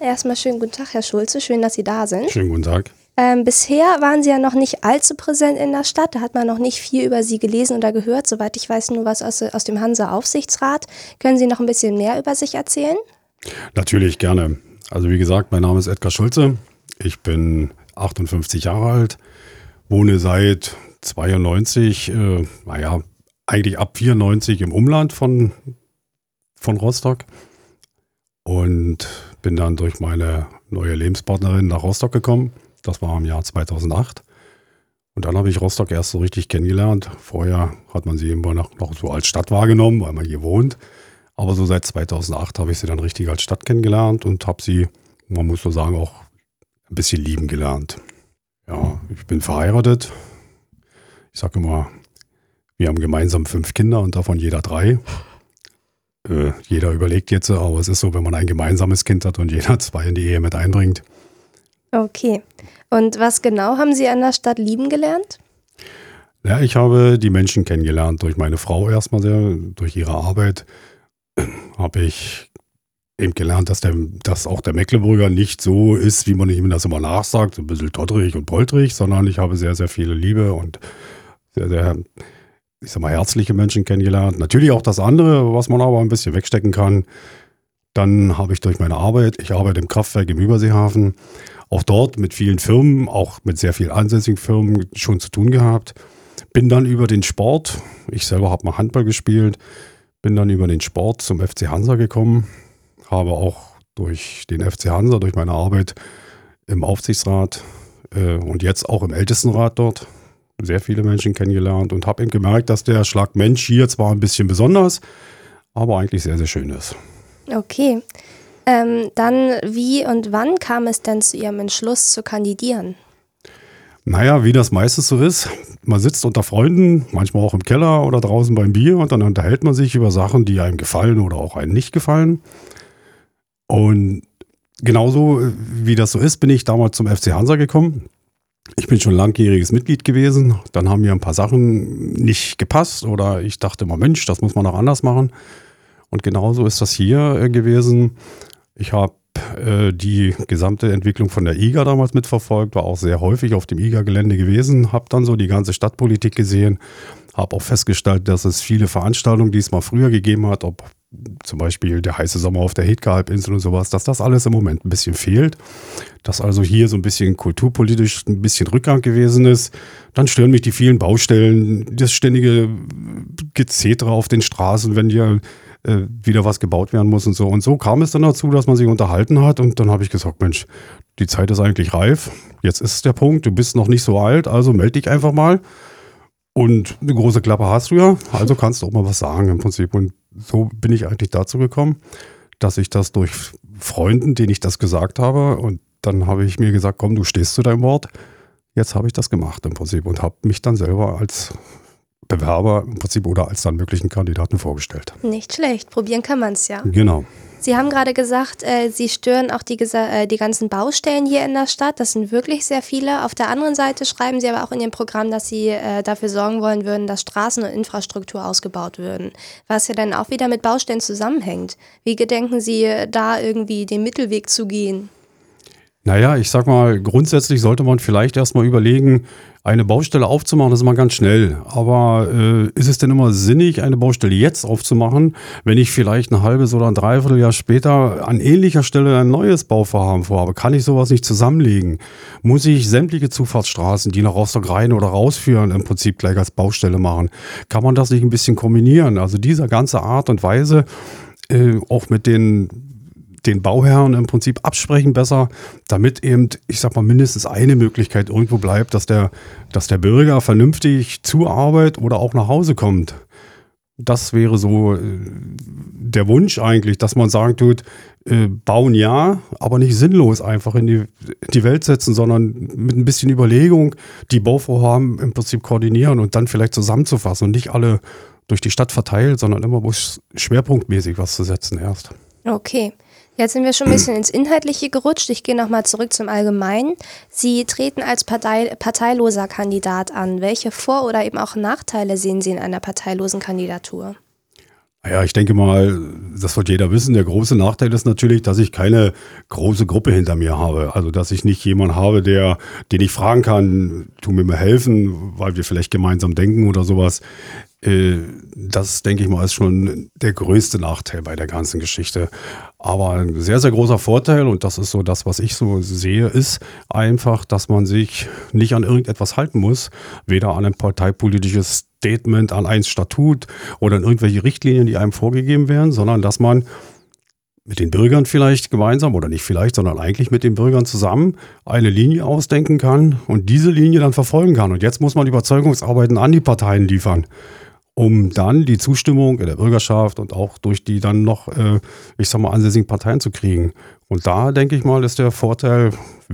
Erstmal schönen guten Tag, Herr Schulze. Schön, dass Sie da sind. Schönen guten Tag. Bisher waren Sie ja noch nicht allzu präsent in der Stadt. Da hat man noch nicht viel über Sie gelesen oder gehört. Soweit ich weiß, nur was aus dem Hansa-Aufsichtsrat. Können Sie noch ein bisschen mehr über sich erzählen? Natürlich, gerne. Also wie gesagt, mein Name ist Edgar Schulze. Ich bin 58 Jahre alt, wohne seit 92, eigentlich ab 94 im Umland von Rostock und bin dann durch meine neue Lebenspartnerin nach Rostock gekommen. Das war im Jahr 2008. Und dann habe ich Rostock erst so richtig kennengelernt. Vorher hat man sie immer noch so als Stadt wahrgenommen, weil man hier wohnt. Aber so seit 2008 habe ich sie dann richtig als Stadt kennengelernt und habe sie, man muss so sagen, auch ein bisschen lieben gelernt. Ja, ich bin verheiratet. Ich sage immer, wir haben gemeinsam 5 Kinder und davon jeder 3. Jeder überlegt jetzt, aber es ist so, wenn man ein gemeinsames Kind hat und jeder 2 in die Ehe mit einbringt. Okay. Und was genau haben Sie an der Stadt lieben gelernt? Ja, ich habe die Menschen kennengelernt durch meine Frau erstmal sehr, durch ihre Arbeit habe ich eben gelernt, dass auch der Mecklenburger nicht so ist, wie man ihm das immer nachsagt, so ein bisschen totterig und polterig, sondern ich habe sehr, sehr viele Liebe und sehr, sehr, ich sag mal, herzliche Menschen kennengelernt. Natürlich auch das andere, was man aber ein bisschen wegstecken kann. Dann habe ich durch meine Arbeit, ich arbeite im Kraftwerk im Überseehafen, auch dort mit vielen Firmen, auch mit sehr vielen ansässigen Firmen schon zu tun gehabt. Bin dann über den Sport, ich selber habe mal Handball gespielt, bin dann über den Sport zum FC Hansa gekommen, habe auch durch den FC Hansa, durch meine Arbeit im Aufsichtsrat und jetzt auch im Ältestenrat dort sehr viele Menschen kennengelernt und habe eben gemerkt, dass der Schlag Mensch hier zwar ein bisschen besonders, aber eigentlich sehr, sehr schön ist. Okay. Dann wie und wann kam es denn zu Ihrem Entschluss zu kandidieren? Naja, wie das meistens so ist, man sitzt unter Freunden, manchmal auch im Keller oder draußen beim Bier und dann unterhält man sich über Sachen, die einem gefallen oder auch einem nicht gefallen. Und genauso wie das so ist, bin ich damals zum FC Hansa gekommen. Ich bin schon langjähriges Mitglied gewesen, dann haben mir ein paar Sachen nicht gepasst oder ich dachte immer, Mensch, das muss man noch anders machen. Und genauso ist das hier gewesen. Ich habe die gesamte Entwicklung von der IGA damals mitverfolgt, war auch sehr häufig auf dem IGA-Gelände gewesen, habe dann so die ganze Stadtpolitik gesehen, habe auch festgestellt, dass es viele Veranstaltungen, die es mal früher gegeben hat, ob zum Beispiel der heiße Sommer auf der Hedka-Halbinsel und sowas, dass das alles im Moment ein bisschen fehlt, dass also hier so ein bisschen kulturpolitisch ein bisschen Rückgang gewesen ist. Dann stören mich die vielen Baustellen, das ständige Gezeter auf den Straßen, wenn hier wieder was gebaut werden muss und so. Und so kam es dann dazu, dass man sich unterhalten hat und dann habe ich gesagt, Mensch, die Zeit ist eigentlich reif, jetzt ist der Punkt, du bist noch nicht so alt, also melde dich einfach mal und eine große Klappe hast du ja, also kannst du auch mal was sagen im Prinzip. Und so bin ich eigentlich dazu gekommen, dass ich das durch Freunden, denen ich das gesagt habe und dann habe ich mir gesagt, komm, du stehst zu deinem Wort, jetzt habe ich das gemacht im Prinzip und habe mich dann selber als Bewerber im Prinzip oder als dann möglichen Kandidaten vorgestellt. Nicht schlecht, probieren kann man es ja. Genau. Sie haben gerade gesagt, Sie stören auch die ganzen Baustellen hier in der Stadt. Das sind wirklich sehr viele. Auf der anderen Seite schreiben Sie aber auch in Ihrem Programm, dass Sie dafür sorgen wollen würden, dass Straßen und Infrastruktur ausgebaut würden. Was ja dann auch wieder mit Baustellen zusammenhängt. Wie gedenken Sie da irgendwie den Mittelweg zu gehen? Naja, ich sag mal, grundsätzlich sollte man vielleicht erstmal überlegen, eine Baustelle aufzumachen, das ist mal ganz schnell. Aber ist es denn immer sinnig, eine Baustelle jetzt aufzumachen, wenn ich vielleicht ein halbes oder ein Dreivierteljahr später an ähnlicher Stelle ein neues Bauvorhaben vorhabe? Kann ich sowas nicht zusammenlegen? Muss ich sämtliche Zufahrtsstraßen, die nach Rostock rein oder rausführen, im Prinzip gleich als Baustelle machen? Kann man das nicht ein bisschen kombinieren? Also diese ganze Art und Weise, auch mit den Bauherren im Prinzip absprechen besser, damit eben, ich sag mal, mindestens eine Möglichkeit irgendwo bleibt, dass der Bürger vernünftig zur Arbeit oder auch nach Hause kommt. Das wäre so der Wunsch eigentlich, dass man sagen tut, bauen ja, aber nicht sinnlos einfach in die Welt setzen, sondern mit ein bisschen Überlegung die Bauvorhaben im Prinzip koordinieren und dann vielleicht zusammenzufassen und nicht alle durch die Stadt verteilt, sondern immer schwerpunktmäßig was zu setzen erst. Okay. Jetzt sind wir schon ein bisschen ins Inhaltliche gerutscht. Ich gehe nochmal zurück zum Allgemeinen. Sie treten als parteiloser Kandidat an. Welche Vor- oder eben auch Nachteile sehen Sie in einer parteilosen Kandidatur? Ja, ich denke mal, das wird jeder wissen. Der große Nachteil ist natürlich, dass ich keine große Gruppe hinter mir habe. Also, dass ich nicht jemanden habe, den ich fragen kann, tu mir mal helfen, weil wir vielleicht gemeinsam denken oder sowas. Das, denke ich mal, ist schon der größte Nachteil bei der ganzen Geschichte. Aber ein sehr, sehr großer Vorteil, und das ist so das, was ich so sehe, ist einfach, dass man sich nicht an irgendetwas halten muss. Weder an ein parteipolitisches Statement, an ein Statut oder an irgendwelche Richtlinien, die einem vorgegeben werden, sondern dass man mit den Bürgern vielleicht gemeinsam oder nicht vielleicht, sondern eigentlich mit den Bürgern zusammen eine Linie ausdenken kann und diese Linie dann verfolgen kann. Und jetzt muss man Überzeugungsarbeiten an die Parteien liefern, um dann die Zustimmung in der Bürgerschaft und auch durch die dann noch, ansässigen Parteien zu kriegen. Und da, denke ich mal, ist der Vorteil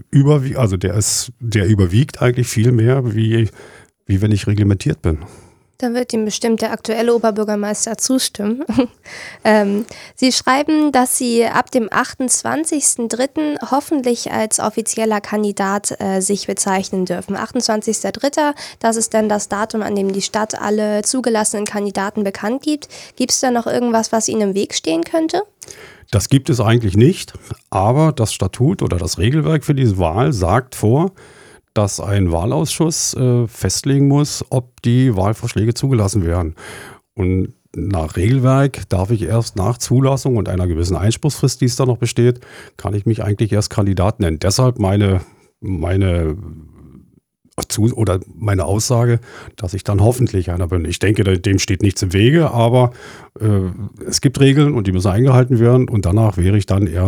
der überwiegt eigentlich viel mehr, wie wenn ich reglementiert bin. Da wird ihm bestimmt der aktuelle Oberbürgermeister zustimmen. Sie schreiben, dass Sie ab dem 28.03. hoffentlich als offizieller Kandidat sich bezeichnen dürfen. 28.03., das ist dann das Datum, an dem die Stadt alle zugelassenen Kandidaten bekannt gibt. Gibt es da noch irgendwas, was Ihnen im Weg stehen könnte? Das gibt es eigentlich nicht, aber das Statut oder das Regelwerk für diese Wahl sagt vor, dass ein Wahlausschuss festlegen muss, ob die Wahlvorschläge zugelassen werden. Und nach Regelwerk darf ich erst nach Zulassung und einer gewissen Einspruchsfrist, die es da noch besteht, kann ich mich eigentlich erst Kandidat nennen. Deshalb meine Aussage, dass ich dann hoffentlich einer bin. Ich denke, dem steht nichts im Wege, aber es gibt Regeln und die müssen eingehalten werden und danach wäre ich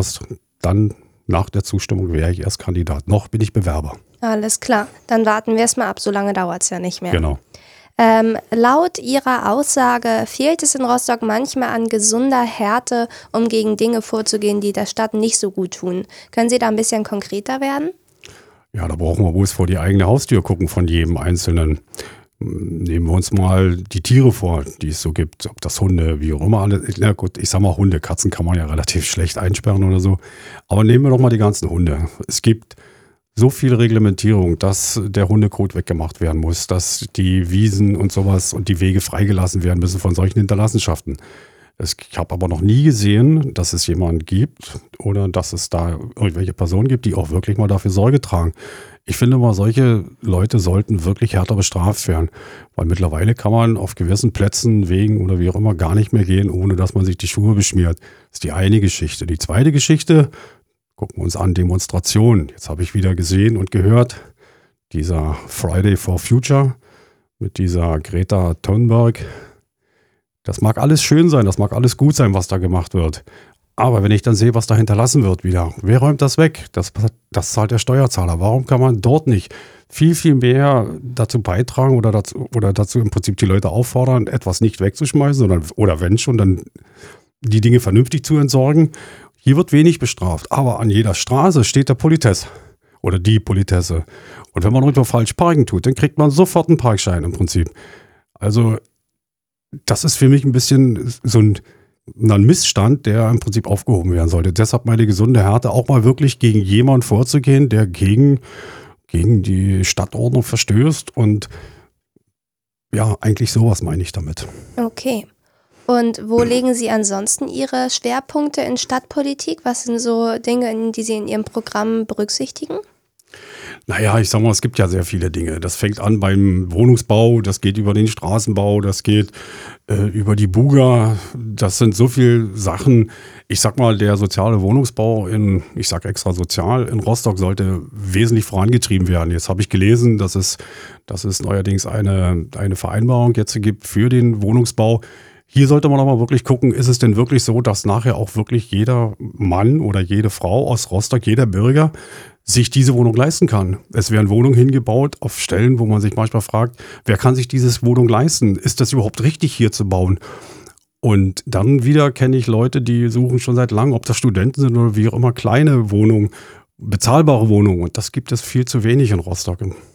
nach der Zustimmung wäre ich erst Kandidat. Noch bin ich Bewerber. Alles klar, dann warten wir es mal ab, so lange dauert es ja nicht mehr. Genau. Laut Ihrer Aussage fehlt es in Rostock manchmal an gesunder Härte, um gegen Dinge vorzugehen, die der Stadt nicht so gut tun. Können Sie da ein bisschen konkreter werden? Ja, da brauchen wir bloß vor die eigene Haustür gucken von jedem Einzelnen. Nehmen wir uns mal die Tiere vor, die es so gibt, ob das Hunde, wie auch immer. Na gut, ich sag mal Hunde, Katzen kann man ja relativ schlecht einsperren oder so. Aber nehmen wir doch mal die ganzen Hunde. Es gibt so viel Reglementierung, dass der Hundekot weggemacht werden muss, dass die Wiesen und sowas und die Wege freigelassen werden müssen von solchen Hinterlassenschaften. Ich habe aber noch nie gesehen, dass es jemanden gibt oder dass es da irgendwelche Personen gibt, die auch wirklich mal dafür Sorge tragen. Ich finde mal, solche Leute sollten wirklich härter bestraft werden, weil mittlerweile kann man auf gewissen Plätzen, Wegen oder wie auch immer gar nicht mehr gehen, ohne dass man sich die Schuhe beschmiert. Das ist die eine Geschichte. Die zweite Geschichte, gucken wir uns an, Demonstrationen. Jetzt habe ich wieder gesehen und gehört, dieser Friday for Future mit dieser Greta Thunberg. Das mag alles schön sein, das mag alles gut sein, was da gemacht wird. Aber wenn ich dann sehe, was da hinterlassen wird wieder, wer räumt das weg? Das zahlt der Steuerzahler. Warum kann man dort nicht viel, viel mehr dazu beitragen oder dazu im Prinzip die Leute auffordern, etwas nicht wegzuschmeißen oder wenn schon, dann die Dinge vernünftig zu entsorgen? Hier wird wenig bestraft, aber an jeder Straße steht der Politesse oder die Politesse. Und wenn man irgendwo falsch parken tut, dann kriegt man sofort einen Parkschein im Prinzip. Also das ist für mich ein bisschen so ein Missstand, der im Prinzip aufgehoben werden sollte. Deshalb meine gesunde Härte, auch mal wirklich gegen jemanden vorzugehen, der gegen die Stadtordnung verstößt. Und ja, eigentlich sowas meine ich damit. Okay. Und wo legen Sie ansonsten Ihre Schwerpunkte in Stadtpolitik? Was sind so Dinge, die Sie in Ihrem Programm berücksichtigen? Naja, ich sag mal, es gibt ja sehr viele Dinge. Das fängt an beim Wohnungsbau, das geht über den Straßenbau, das geht über die Buga. Das sind so viele Sachen. Ich sag mal, der soziale Wohnungsbau ich sag extra sozial, in Rostock sollte wesentlich vorangetrieben werden. Jetzt habe ich gelesen, dass es neuerdings eine Vereinbarung jetzt gibt für den Wohnungsbau. Hier sollte man aber wirklich gucken, ist es denn wirklich so, dass nachher auch wirklich jeder Mann oder jede Frau aus Rostock, jeder Bürger sich diese Wohnung leisten kann. Es werden Wohnungen hingebaut auf Stellen, wo man sich manchmal fragt, wer kann sich diese Wohnung leisten? Ist das überhaupt richtig, hier zu bauen? Und dann wieder kenne ich Leute, die suchen schon seit langem, ob das Studenten sind oder wie auch immer, kleine Wohnungen, bezahlbare Wohnungen. Und das gibt es viel zu wenig in Rostock.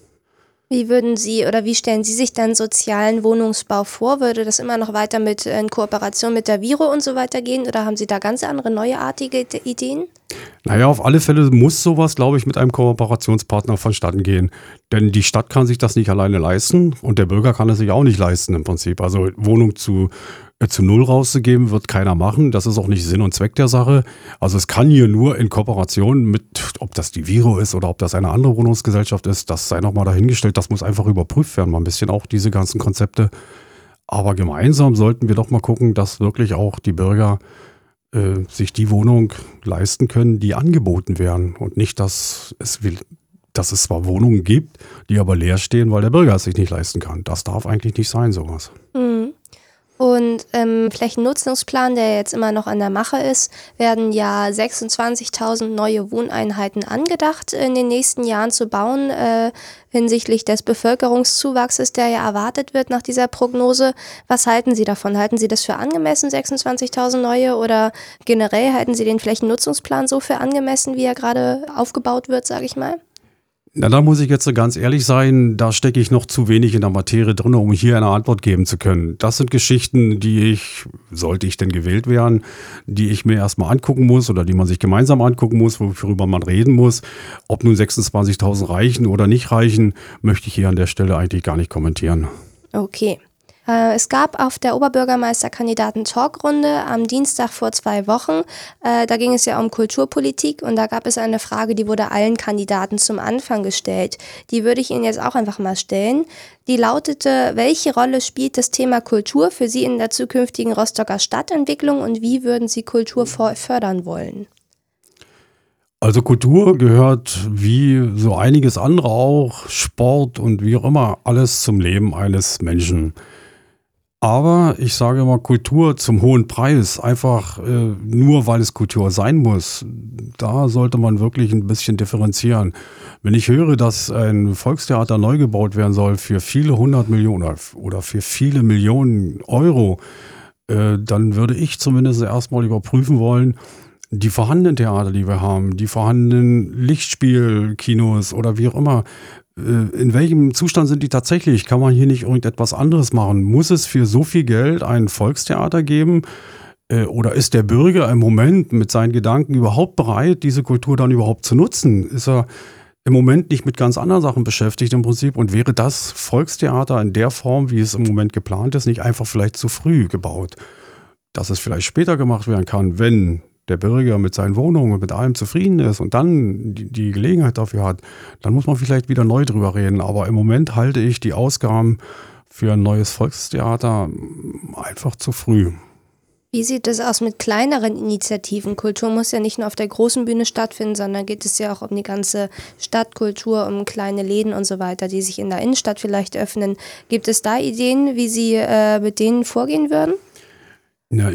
Wie stellen Sie sich dann sozialen Wohnungsbau vor? Würde das immer noch weiter in Kooperation mit der Viro und so weiter gehen? Oder haben Sie da ganz andere, neuartige Ideen? Naja, auf alle Fälle muss sowas, glaube ich, mit einem Kooperationspartner vonstatten gehen. Denn die Stadt kann sich das nicht alleine leisten und der Bürger kann es sich auch nicht leisten im Prinzip. Also Wohnung zu zu null rauszugeben, wird keiner machen. Das ist auch nicht Sinn und Zweck der Sache. Also es kann hier nur in Kooperation mit, ob das die Viro ist oder ob das eine andere Wohnungsgesellschaft ist, das sei nochmal dahingestellt. Das muss einfach überprüft werden, mal ein bisschen auch diese ganzen Konzepte. Aber gemeinsam sollten wir doch mal gucken, dass wirklich auch die Bürger sich die Wohnung leisten können, die angeboten werden. Und nicht, dass es zwar Wohnungen gibt, die aber leer stehen, weil der Bürger es sich nicht leisten kann. Das darf eigentlich nicht sein, sowas. Mhm. Und im Flächennutzungsplan, der jetzt immer noch an der Mache ist, werden ja 26.000 neue Wohneinheiten angedacht, in den nächsten Jahren zu bauen, hinsichtlich des Bevölkerungszuwachses, der ja erwartet wird nach dieser Prognose. Was halten Sie davon? Halten Sie das für angemessen, 26.000 neue, oder generell halten Sie den Flächennutzungsplan so für angemessen, wie er gerade aufgebaut wird, sage ich mal? Na, da muss ich jetzt so ganz ehrlich sein, da stecke ich noch zu wenig in der Materie drin, um hier eine Antwort geben zu können. Das sind Geschichten, die ich, sollte ich denn gewählt werden, die ich mir erstmal angucken muss oder die man sich gemeinsam angucken muss, worüber man reden muss. Ob nun 26.000 reichen oder nicht reichen, möchte ich hier an der Stelle eigentlich gar nicht kommentieren. Okay. Es gab auf der Oberbürgermeisterkandidaten-Talkrunde am Dienstag vor 2 Wochen, da ging es ja um Kulturpolitik und da gab es eine Frage, die wurde allen Kandidaten zum Anfang gestellt. Die würde ich Ihnen jetzt auch einfach mal stellen. Die lautete: Welche Rolle spielt das Thema Kultur für Sie in der zukünftigen Rostocker Stadtentwicklung und wie würden Sie Kultur fördern wollen? Also Kultur gehört wie so einiges andere auch, Sport und wie auch immer, alles zum Leben eines Menschen. Aber ich sage immer, Kultur zum hohen Preis, einfach nur weil es Kultur sein muss, da sollte man wirklich ein bisschen differenzieren. Wenn ich höre, dass ein Volkstheater neu gebaut werden soll für viele 100 Millionen oder für viele Millionen Euro, dann würde ich zumindest erstmal überprüfen wollen, die vorhandenen Theater, die wir haben, die vorhandenen Lichtspielkinos oder wie auch immer, in welchem Zustand sind die tatsächlich? Kann man hier nicht irgendetwas anderes machen? Muss es für so viel Geld ein Volkstheater geben? Oder ist der Bürger im Moment mit seinen Gedanken überhaupt bereit, diese Kultur dann überhaupt zu nutzen? Ist er im Moment nicht mit ganz anderen Sachen beschäftigt im Prinzip? Und wäre das Volkstheater in der Form, wie es im Moment geplant ist, nicht einfach vielleicht zu früh gebaut? Dass es vielleicht später gemacht werden kann, wenn der Bürger mit seinen Wohnungen und mit allem zufrieden ist und dann die Gelegenheit dafür hat, dann muss man vielleicht wieder neu drüber reden. Aber im Moment halte ich die Ausgaben für ein neues Volkstheater einfach zu früh. Wie sieht es aus mit kleineren Initiativen? Kultur muss ja nicht nur auf der großen Bühne stattfinden, sondern geht es ja auch um die ganze Stadtkultur, um kleine Läden und so weiter, die sich in der Innenstadt vielleicht öffnen. Gibt es da Ideen, wie Sie mit denen vorgehen würden? Ja,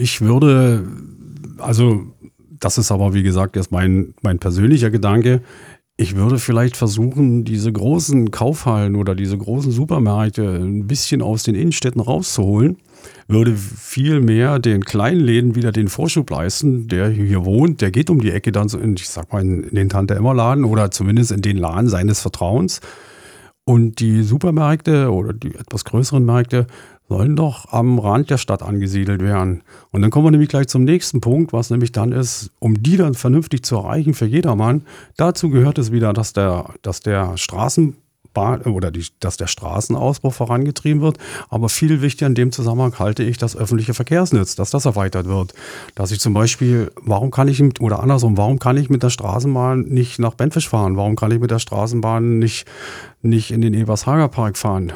das ist aber, wie gesagt, erst mein persönlicher Gedanke. Ich würde vielleicht versuchen, diese großen Kaufhallen oder diese großen Supermärkte ein bisschen aus den Innenstädten rauszuholen. Würde viel mehr den kleinen Läden wieder den Vorschub leisten, der hier wohnt. Der geht um die Ecke dann so in den Tante-Emma-Laden oder zumindest in den Laden seines Vertrauens. Und die Supermärkte oder die etwas größeren Märkte sollen doch am Rand der Stadt angesiedelt werden. Und dann kommen wir nämlich gleich zum nächsten Punkt, was nämlich dann ist, um die dann vernünftig zu erreichen für jedermann. Dazu gehört es wieder, dass der Straßenausbau vorangetrieben wird. Aber viel wichtiger in dem Zusammenhang halte ich das öffentliche Verkehrsnetz, dass das erweitert wird. Dass ich zum Beispiel, warum kann ich mit der Straßenbahn nicht nach Benfisch fahren? Warum kann ich mit der Straßenbahn nicht in den Ebershager Park fahren?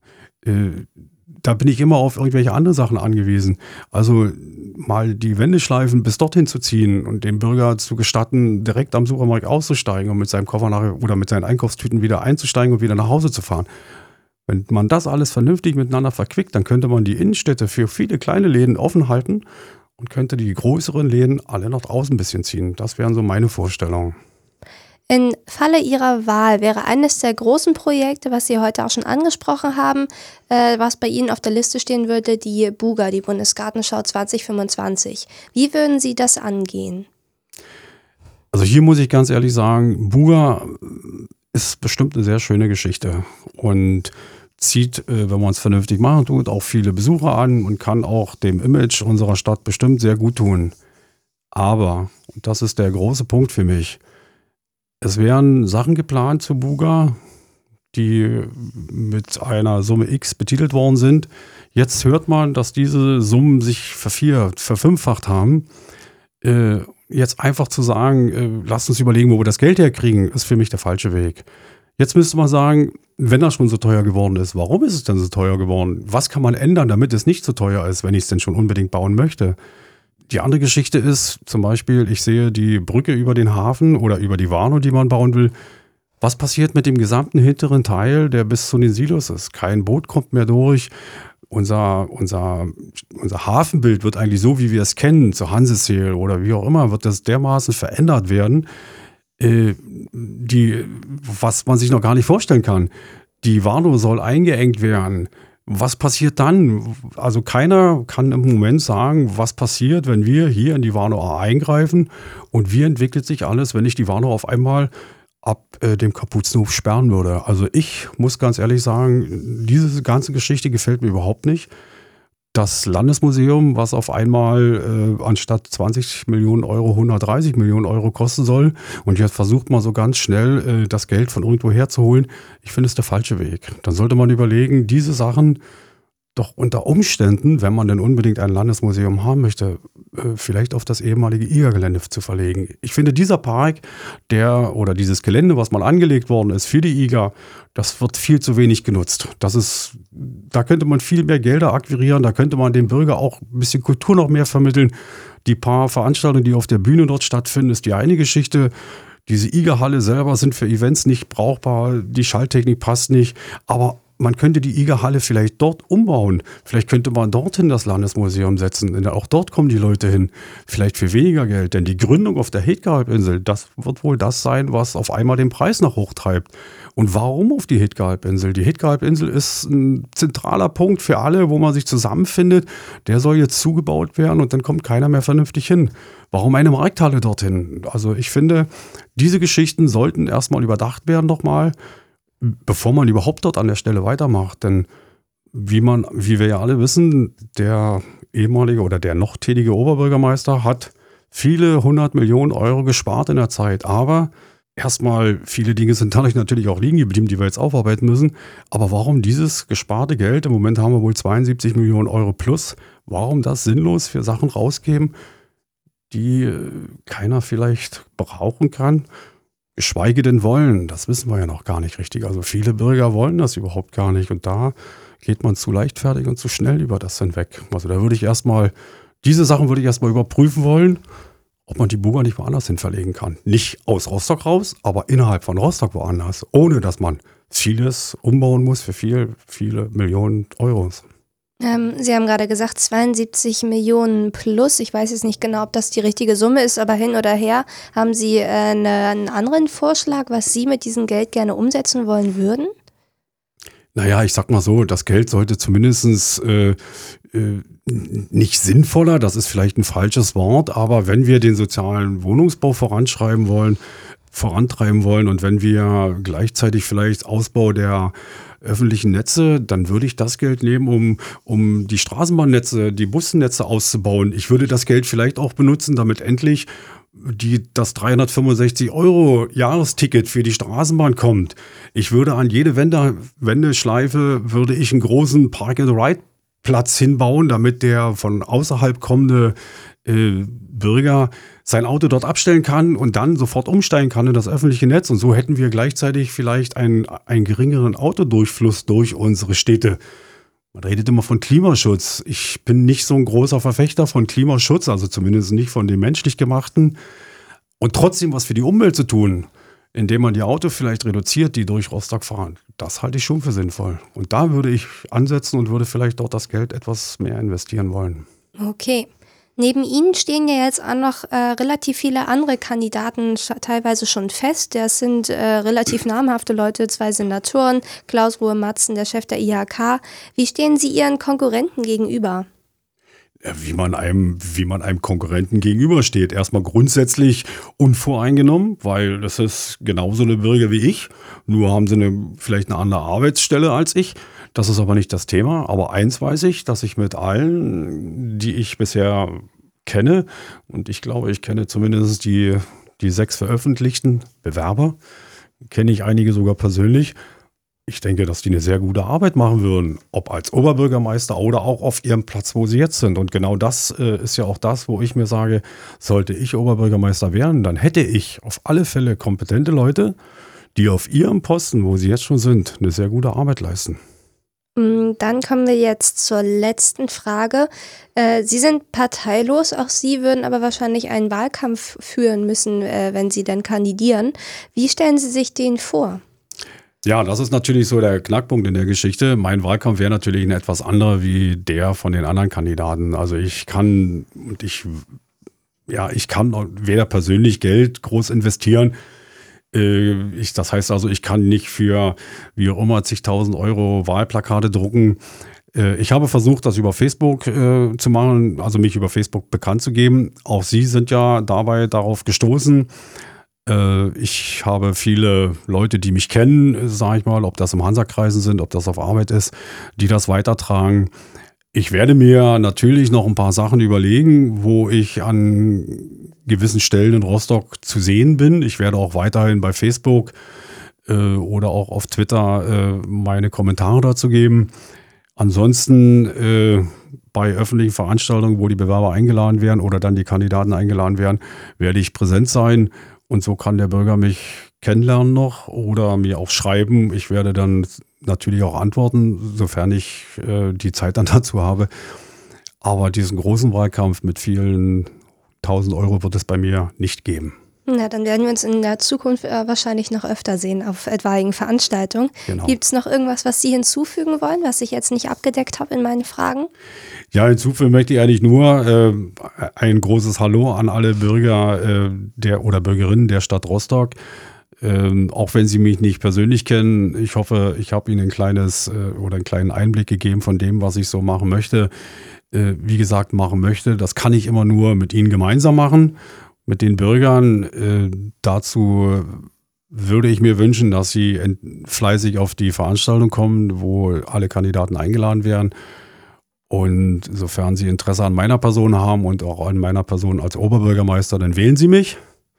Da bin ich immer auf irgendwelche andere Sachen angewiesen. Also mal die Wendeschleifen bis dorthin zu ziehen und dem Bürger zu gestatten, direkt am Supermarkt auszusteigen und mit seinem Koffer oder mit seinen Einkaufstüten wieder einzusteigen und wieder nach Hause zu fahren. Wenn man das alles vernünftig miteinander verquickt, dann könnte man die Innenstädte für viele kleine Läden offen halten und könnte die größeren Läden alle nach draußen ein bisschen ziehen. Das wären so meine Vorstellungen. Im Falle Ihrer Wahl wäre eines der großen Projekte, was Sie heute auch schon angesprochen haben, was bei Ihnen auf der Liste stehen würde, die BUGA, die Bundesgartenschau 2025. Wie würden Sie das angehen? Also hier muss ich ganz ehrlich sagen, BUGA ist bestimmt eine sehr schöne Geschichte und zieht, wenn man es vernünftig machen tut, auch viele Besucher an und kann auch dem Image unserer Stadt bestimmt sehr gut tun. Aber, und das ist der große Punkt für mich, es wären Sachen geplant zu BUGA, die mit einer Summe X betitelt worden sind. Jetzt hört man, dass diese Summen sich verfünffacht haben. Jetzt einfach zu sagen, lasst uns überlegen, wo wir das Geld herkriegen, ist für mich der falsche Weg. Jetzt müsste man sagen, wenn das schon so teuer geworden ist, warum ist es denn so teuer geworden? Was kann man ändern, damit es nicht so teuer ist, wenn ich es denn schon unbedingt bauen möchte? Die andere Geschichte ist zum Beispiel, ich sehe die Brücke über den Hafen oder über die Warnow, die man bauen will. Was passiert mit dem gesamten hinteren Teil, der bis zu den Silos ist? Kein Boot kommt mehr durch. Unser Hafenbild wird eigentlich so, wie wir es kennen, zu Hanseseel oder wie auch immer, wird das dermaßen verändert werden, was man sich noch gar nicht vorstellen kann. Die Warnow soll eingeengt werden. Was passiert dann? Also keiner kann im Moment sagen, was passiert, wenn wir hier in die Warnow eingreifen und wie entwickelt sich alles, wenn ich die Warnow auf einmal ab dem Kapuzenhof sperren würde. Also ich muss ganz ehrlich sagen, diese ganze Geschichte gefällt mir überhaupt nicht. Das Landesmuseum, was auf einmal anstatt 20 Millionen Euro 130 Millionen Euro kosten soll und jetzt versucht man so ganz schnell das Geld von irgendwo herzuholen, ich finde es der falsche Weg. Dann sollte man überlegen, diese Sachen doch unter Umständen, wenn man denn unbedingt ein Landesmuseum haben möchte, vielleicht auf das ehemalige IGA-Gelände zu verlegen. Ich finde, dieser Park, oder dieses Gelände, was mal angelegt worden ist für die IGA, das wird viel zu wenig genutzt. Da könnte man viel mehr Gelder akquirieren, da könnte man dem Bürger auch ein bisschen Kultur noch mehr vermitteln. Die paar Veranstaltungen, die auf der Bühne dort stattfinden, ist die eine Geschichte. Diese IGA-Halle selber sind für Events nicht brauchbar, die Schalltechnik passt nicht, aber man könnte die IGA-Halle vielleicht dort umbauen. Vielleicht könnte man dorthin das Landesmuseum setzen. Denn auch dort kommen die Leute hin. Vielleicht für weniger Geld. Denn die Gründung auf der Hedgar-Halbinsel, das wird wohl das sein, was auf einmal den Preis nach hoch treibt. Und warum auf die Hedgar-Halbinsel? Die Hedgar-Halbinsel ist ein zentraler Punkt für alle, wo man sich zusammenfindet. Der soll jetzt zugebaut werden und dann kommt keiner mehr vernünftig hin. Warum eine Markthalle dorthin? Also ich finde, diese Geschichten sollten erstmal überdacht werden nochmal, bevor man überhaupt dort an der Stelle weitermacht. Denn wie wir ja alle wissen, der ehemalige oder der noch tätige Oberbürgermeister hat viele 100 Millionen Euro gespart in der Zeit. Aber erstmal, viele Dinge sind dadurch natürlich auch liegen geblieben, die wir jetzt aufarbeiten müssen. Aber warum dieses gesparte Geld, im Moment haben wir wohl 72 Millionen Euro plus, warum das sinnlos für Sachen rausgeben, die keiner vielleicht brauchen kann? Geschweige denn wollen, das wissen wir ja noch gar nicht richtig. Also viele Bürger wollen das überhaupt gar nicht und da geht man zu leichtfertig und zu schnell über das hinweg. Also da diese Sachen würde ich erstmal überprüfen wollen, ob man die Buga nicht woanders hin verlegen kann. Nicht aus Rostock raus, aber innerhalb von Rostock woanders, ohne dass man vieles umbauen muss für viele Millionen Euros. Sie haben gerade gesagt 72 Millionen plus. Ich weiß jetzt nicht genau, ob das die richtige Summe ist, aber hin oder her. Haben Sie einen anderen Vorschlag, was Sie mit diesem Geld gerne umsetzen wollen würden? Naja, ich sag mal so, das Geld sollte zumindest nicht sinnvoller, das ist vielleicht ein falsches Wort, aber wenn wir den sozialen Wohnungsbau vorantreiben wollen und wenn wir gleichzeitig vielleicht Ausbau der öffentlichen Netze, dann würde ich das Geld nehmen, um die Straßenbahnnetze, die Busnetze auszubauen. Ich würde das Geld vielleicht auch benutzen, damit endlich das 365 € Jahresticket für die Straßenbahn kommt. Ich würde an jede Wendeschleife würde ich einen großen Park-and-Ride-Platz hinbauen, damit der von außerhalb kommende Bürger sein Auto dort abstellen kann und dann sofort umsteigen kann in das öffentliche Netz. Und so hätten wir gleichzeitig vielleicht einen geringeren Autodurchfluss durch unsere Städte. Man redet immer von Klimaschutz. Ich bin nicht so ein großer Verfechter von Klimaschutz, also zumindest nicht von dem menschlich gemachten. Und trotzdem was für die Umwelt zu tun, indem man die Autos vielleicht reduziert, die durch Rostock fahren, das halte ich schon für sinnvoll. Und da würde ich ansetzen und würde vielleicht dort das Geld etwas mehr investieren wollen. Okay. Neben Ihnen stehen ja jetzt auch noch relativ viele andere Kandidaten teilweise schon fest. Das sind relativ namhafte Leute, 2 Senatoren, Klaus Ruhe-Matzen, der Chef der IHK. Wie stehen Sie Ihren Konkurrenten gegenüber? Wie man einem Konkurrenten gegenübersteht. Erstmal grundsätzlich unvoreingenommen, weil das ist genauso eine Bürger wie ich. Nur haben sie vielleicht eine andere Arbeitsstelle als ich. Das ist aber nicht das Thema. Aber eins weiß ich, dass ich mit allen, die ich bisher kenne, und ich glaube, ich kenne zumindest die 6 veröffentlichten Bewerber, kenne ich einige sogar persönlich, Ich denke, dass die eine sehr gute Arbeit machen würden, ob als Oberbürgermeister oder auch auf ihrem Platz, wo sie jetzt sind. Und genau das ist ja auch das, wo ich mir sage, sollte ich Oberbürgermeister werden, dann hätte ich auf alle Fälle kompetente Leute, die auf ihrem Posten, wo sie jetzt schon sind, eine sehr gute Arbeit leisten. Dann kommen wir jetzt zur letzten Frage. Sie sind parteilos, auch Sie würden aber wahrscheinlich einen Wahlkampf führen müssen, wenn Sie dann kandidieren. Wie stellen Sie sich den vor? Ja, das ist natürlich so der Knackpunkt in der Geschichte. Mein Wahlkampf wäre natürlich ein etwas anderer wie der von den anderen Kandidaten. Also ich kann weder persönlich Geld groß investieren. Das heißt also, ich kann nicht für wie auch immer zigtausend Euro Wahlplakate drucken. Ich habe versucht, das über Facebook zu machen, also mich über Facebook bekannt zu geben. Auch Sie sind ja dabei darauf gestoßen. Ich habe viele Leute, die mich kennen, sage ich mal, ob das im Hansa-Kreisen sind, ob das auf Arbeit ist, die das weitertragen. Ich werde mir natürlich noch ein paar Sachen überlegen, wo ich an gewissen Stellen in Rostock zu sehen bin. Ich werde auch weiterhin bei Facebook oder auch auf Twitter meine Kommentare dazu geben. Ansonsten bei öffentlichen Veranstaltungen, wo die Bewerber eingeladen werden oder dann die Kandidaten eingeladen werden, werde ich präsent sein. Und so kann der Bürger mich kennenlernen noch oder mir auch schreiben. Ich werde dann natürlich auch antworten, sofern ich die Zeit dann dazu habe. Aber diesen großen Wahlkampf mit vielen 1.000 Euro wird es bei mir nicht geben. Na, dann werden wir uns in der Zukunft wahrscheinlich noch öfter sehen auf etwaigen Veranstaltungen. Genau. Gibt es noch irgendwas, was Sie hinzufügen wollen, was ich jetzt nicht abgedeckt habe in meinen Fragen? Ja, hinzufügen möchte ich eigentlich nur ein großes Hallo an alle Bürger oder Bürgerinnen der Stadt Rostock. Auch wenn Sie mich nicht persönlich kennen, ich hoffe, ich habe Ihnen einen kleinen Einblick gegeben von dem, was ich so machen möchte. Wie gesagt, machen möchte. Das kann ich immer nur mit Ihnen gemeinsam machen, mit den Bürgern. Dazu würde ich mir wünschen, dass Sie fleißig auf die Veranstaltung kommen, wo alle Kandidaten eingeladen werden. Und sofern Sie Interesse an meiner Person haben und auch an meiner Person als Oberbürgermeister, dann wählen Sie mich.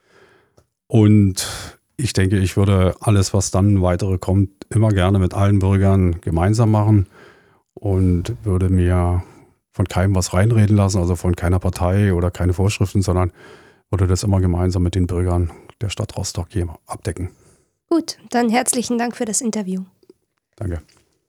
Und ich denke, ich würde alles, was dann weitere kommt, immer gerne mit allen Bürgern gemeinsam machen und würde mir von keinem was reinreden lassen, also von keiner Partei oder keine Vorschriften, sondern würde das immer gemeinsam mit den Bürgern der Stadt Rostock hier abdecken. Gut, dann herzlichen Dank für das Interview. Danke.